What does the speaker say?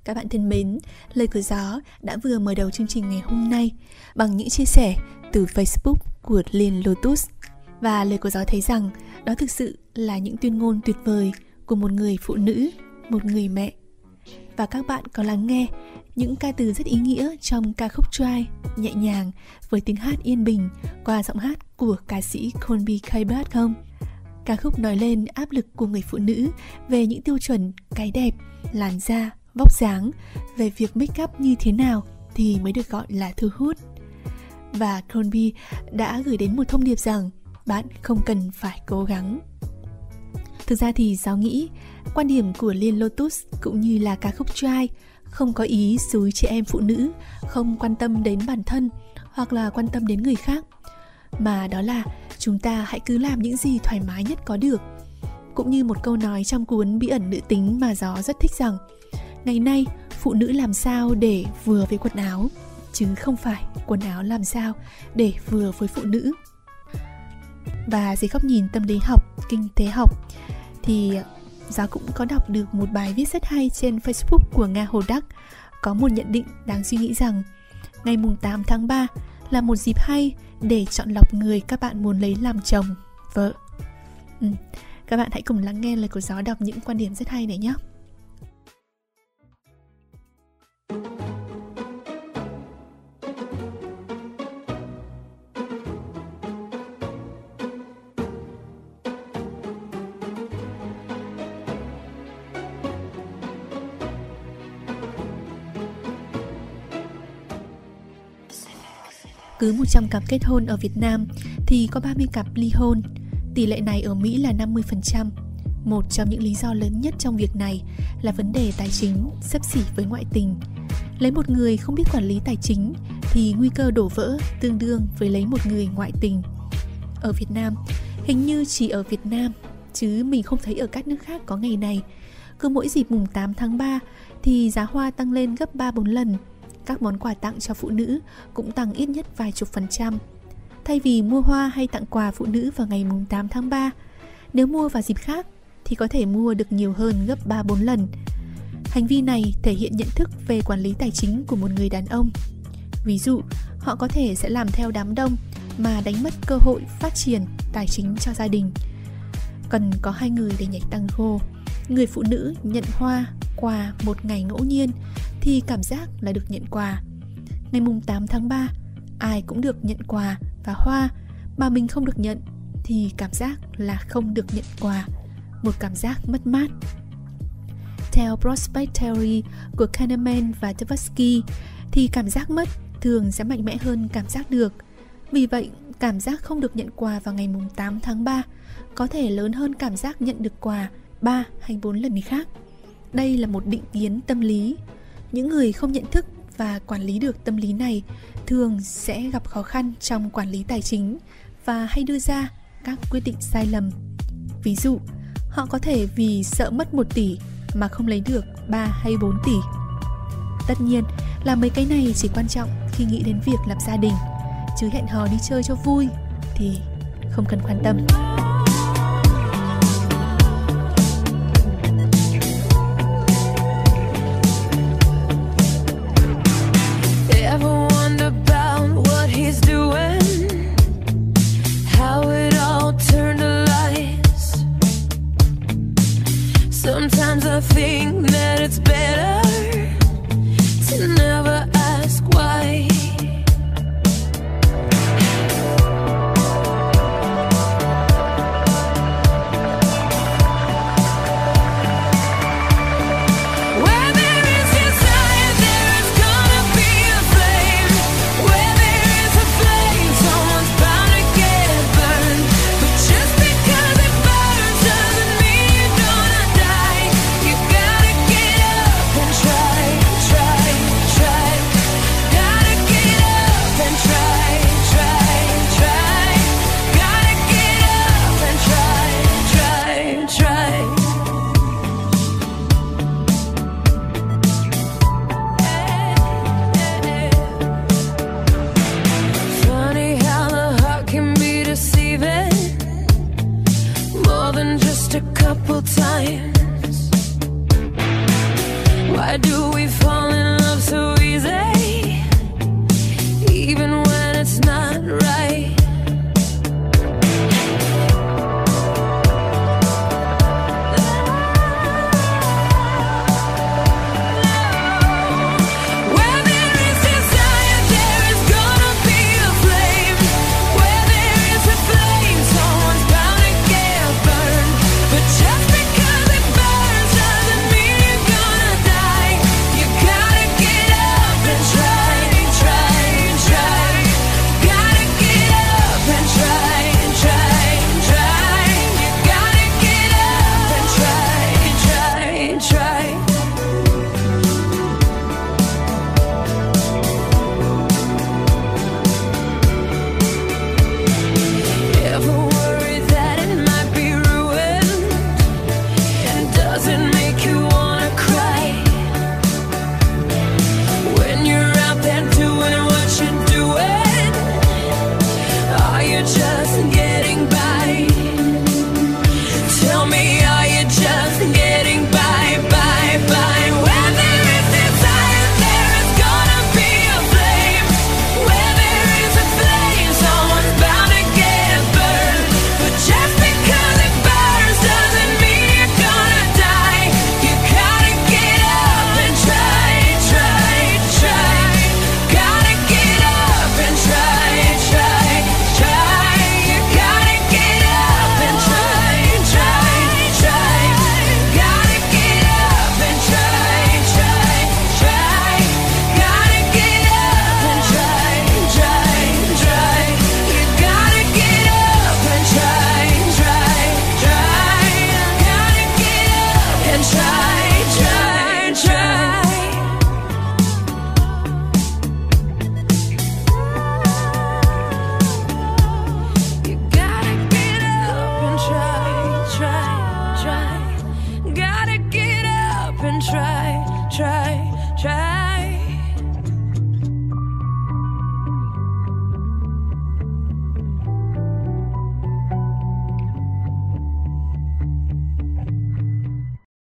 Các bạn thân mến, Lời Của Gió đã vừa mở đầu chương trình ngày hôm nay bằng những chia sẻ từ Facebook của Liên Lotus. Và Lời Của Gió thấy rằng đó thực sự là những tuyên ngôn tuyệt vời của một người phụ nữ, một người mẹ. Và các bạn có lắng nghe những ca từ rất ý nghĩa trong ca khúc Try nhẹ nhàng với tiếng hát yên bình qua giọng hát của ca sĩ Colby Kaybat không? Ca khúc nói lên áp lực của người phụ nữ về những tiêu chuẩn cái đẹp, làn da, vóc dáng, về việc make up như thế nào thì mới được gọi là thu hút. Và Colby đã gửi đến một thông điệp rằng bạn không cần phải cố gắng. Thực ra thì Giáo nghĩ quan điểm của Liên Lotus cũng như là ca khúc Try không có ý xúi chị em phụ nữ không quan tâm đến bản thân hoặc là quan tâm đến người khác, mà đó là chúng ta hãy cứ làm những gì thoải mái nhất có được. Cũng như một câu nói trong cuốn Bí ẩn nữ tính mà Gió rất thích rằng ngày nay phụ nữ làm sao để vừa với quần áo, chứ không phải quần áo làm sao để vừa với phụ nữ. Và dưới góc nhìn tâm lý học, kinh tế học thì Giáo cũng có đọc được một bài viết rất hay trên Facebook của Nga Hồ Đắc, có một nhận định đáng suy nghĩ rằng ngày 8 tháng 3 là một dịp hay để chọn lọc người các bạn muốn lấy làm chồng, vợ. Các bạn hãy cùng lắng nghe Lời Của Gió đọc những quan điểm rất hay này nhé. Cứ 100 cặp kết hôn ở Việt Nam thì có 30 cặp ly hôn. Tỷ lệ này ở Mỹ là 50%. Một trong những lý do lớn nhất trong việc này là vấn đề tài chính, xấp xỉ với ngoại tình. Lấy một người không biết quản lý tài chính thì nguy cơ đổ vỡ tương đương với lấy một người ngoại tình. Ở Việt Nam, hình như chỉ ở Việt Nam, chứ mình không thấy ở các nước khác có ngày này. Cứ mỗi dịp mùng 8 tháng 3 thì giá hoa tăng lên gấp 3-4 lần. Các món quà tặng cho phụ nữ cũng tăng ít nhất vài chục %. Thay vì mua hoa hay tặng quà phụ nữ vào ngày mùng 8 tháng 3, nếu mua vào dịp khác thì có thể mua được nhiều hơn gấp 3-4 lần. Hành vi này thể hiện nhận thức về quản lý tài chính của một người đàn ông. Ví dụ, họ có thể sẽ làm theo đám đông mà đánh mất cơ hội phát triển tài chính cho gia đình. Cần có 2 người để nhảy tango, người phụ nữ nhận hoa, quà một ngày ngẫu nhiên thì cảm giác là được nhận quà. Ngày mùng 8 tháng 3, ai cũng được nhận quà và hoa, mà mình không được nhận thì cảm giác là không được nhận quà, một cảm giác mất mát. Theo Prospect Theory của Kahneman và Tversky thì cảm giác mất thường sẽ mạnh mẽ hơn cảm giác được. Vì vậy, cảm giác không được nhận quà vào ngày mùng 8 tháng 3 có thể lớn hơn cảm giác nhận được quà 3 hay 4 lần khác. Đây là một định kiến tâm lý. Những người không nhận thức và quản lý được tâm lý này thường sẽ gặp khó khăn trong quản lý tài chính và hay đưa ra các quyết định sai lầm. Ví dụ, họ có thể vì sợ mất 1 tỷ mà không lấy được 3 hay 4 tỷ. Tất nhiên là mấy cái này chỉ quan trọng khi nghĩ đến việc lập gia đình, chứ hẹn hò đi chơi cho vui thì không cần quan tâm.